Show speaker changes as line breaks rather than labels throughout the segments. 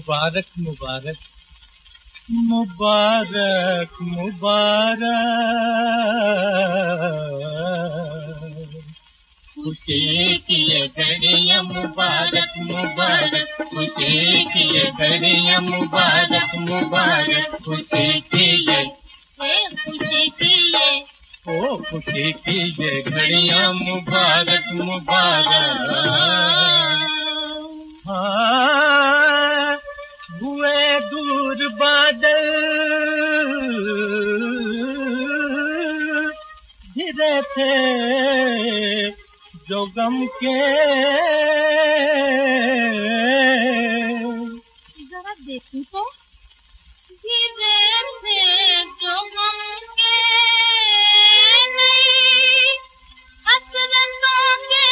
मुबारक मुबारक मुबारक मुबारक।
खुशी की ये घड़ियां मुबारक मुबारक, खुशी की ये घड़ियां मुबारक मुबारक, खुशी की ये खुशी की ये
ओ खुशी की ये घड़ियां मुबारक मुबारक। हाँ हुए दूर बादल घिरे थे जो गम के,
जरा देखूं तो घिरे थे जो गम के, नहीं हसरतों के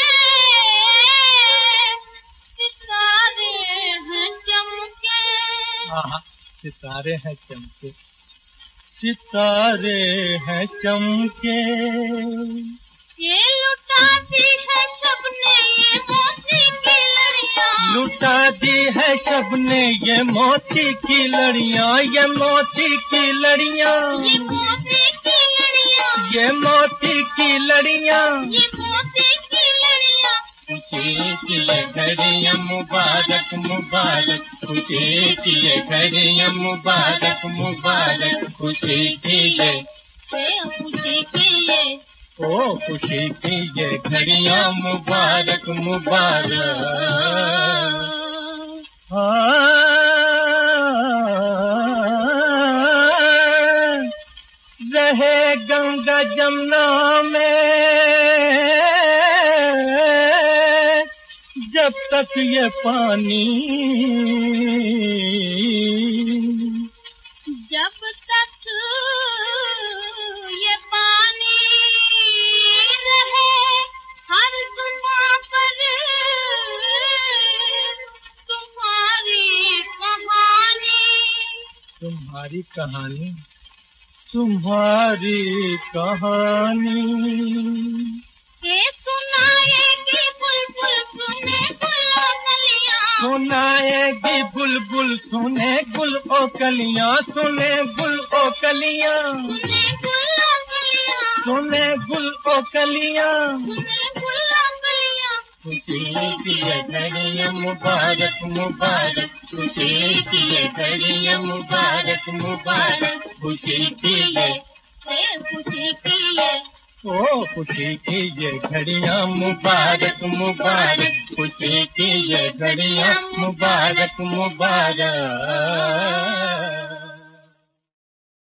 सितारे हैं चमके।
सितारे हैं चमके, सितारे हैं चमके।
ये लुटाती है सबने ये मोती की लड़ियां,
लुटा दी है सबने ये मोती की लड़ियां, ये मोती की लड़ियां,
ये मोती की लड़ियां,
ये मोती की लड़ियां।
ये मोती की लड़ियां।
खुशी की ये घड़ियां मुबारक मुबारक, खुशी की ये घड़ियां मुबारक मुबारक, खुशी की ये
खुशी की ये
ओ खुशी की ये घड़ियां मुबारक मुबारक। रहे गंगा जमुना में जब तक ये पानी,
जब तक ये पानी रहे हर तूफान पर तुम्हारी कहानी,
तुम्हारी कहानी, तुम्हारी कहानी।
ये सुनाएगी बुलबुल सुने गुल ओ कलियां,
सुनाएगी बुलबुल सुने गुल ओ कलियां, सुने गुल ओ कलियां,
सुने गुल ओ कलियां,
सुने गुल ओ कलियां।
सुने गुल ओ कलियां।
खुशी की ये घड़ियां मुबारक मुबारक, खुशी की ये घड़ियां मुबारक मुबारक, खुशी की ये
खुशी की ये
ओ खुशी की ये घड़ियां मुबारक मुबारक, खुशी की ये घड़ियां मुबारक मुबारक।